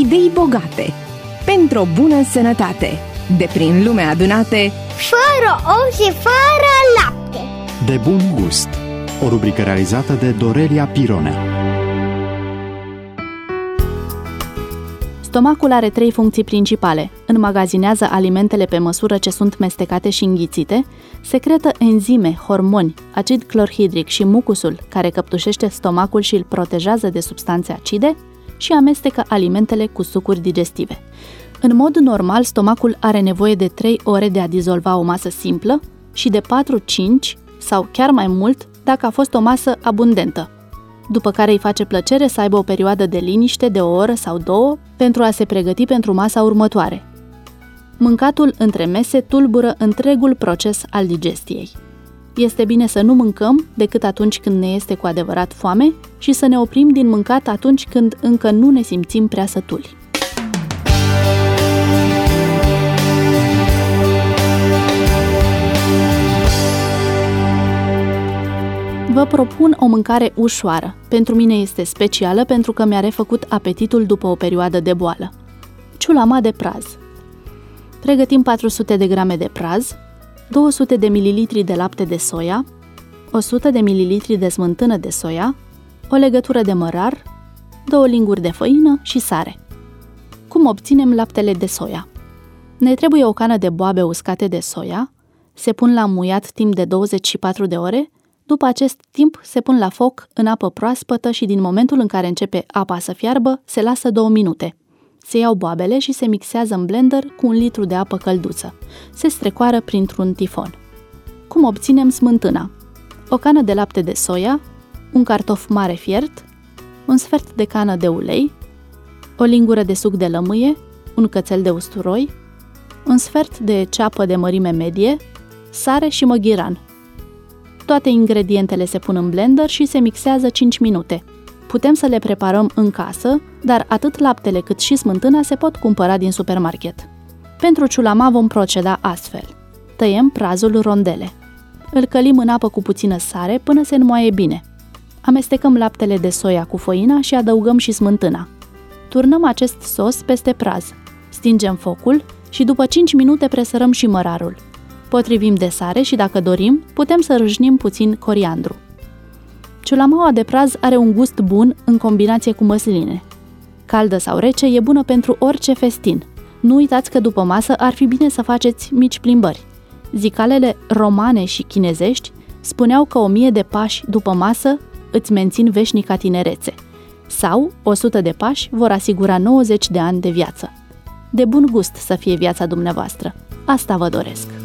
idei bogate, pentru o bună sănătate, de prin lume adunate, fără ou și fără lapte. De bun gust. O rubrică realizată de Dorelia Pirone. Stomacul are 3 funcții principale. Înmagazinează alimentele pe măsură ce sunt mestecate și înghițite, secretă enzime, hormoni, acid clorhidric și mucusul, care căptușește stomacul și îl protejează de substanțe acide, și amestecă alimentele cu sucuri digestive. În mod normal, stomacul are nevoie de 3 ore de a dizolva o masă simplă și de 4-5 sau chiar mai mult dacă a fost o masă abundentă, după care îi face plăcere să aibă o perioadă de liniște de o oră sau 2 pentru a se pregăti pentru masa următoare. Mâncatul între mese tulbură întregul proces al digestiei. Este bine să nu mâncăm decât atunci când ne este cu adevărat foame și să ne oprim din mâncat atunci când încă nu ne simțim prea sătuli. Vă propun o mâncare ușoară. Pentru mine este specială pentru că mi-a refăcut apetitul după o perioadă de boală. Ciulama de praz. Pregătim 400 de grame de praz, 200 de ml de lapte de soia, 100 de ml de smântână de soia, o legătură de mărar, 2 linguri de făină și sare. Cum obținem laptele de soia? Ne trebuie o cană de boabe uscate de soia, se pun la muiat timp de 24 de ore. După acest timp se pun la foc în apă proaspătă și din momentul în care începe apa să fiarbă, se lasă 2 minute. Se iau boabele și se mixează în blender cu 1 litru de apă călduță. Se strecoară printr-un tifon. Cum obținem smântâna? O cană de lapte de soia, un cartof mare fiert, un sfert de cană de ulei, o lingură de suc de lămâie, un cățel de usturoi, un sfert de ceapă de mărime medie, sare și măghiran. Toate ingredientele se pun în blender și se mixează 5 minute. Putem să le preparăm în casă, dar atât laptele cât și smântâna se pot cumpăra din supermarket. Pentru ciulama vom proceda astfel. Tăiem prazul rondele. Îl călim în apă cu puțină sare până se înmoaie bine. Amestecăm laptele de soia cu făina și adăugăm și smântâna. Turnăm acest sos peste praz. Stingem focul și după 5 minute presărăm și mărarul. Potrivim de sare și, dacă dorim, putem să râșnim puțin coriandru. Ciulamaua de praz are un gust bun în combinație cu măsline. Caldă sau rece, e bună pentru orice festin. Nu uitați că după masă ar fi bine să faceți mici plimbări. Zicalele romane și chinezești spuneau că 1000 de pași după masă îți mențin veșnica tinerețe, sau 100 de pași vor asigura 90 de ani de viață. De bun gust să fie viața dumneavoastră. Asta vă doresc!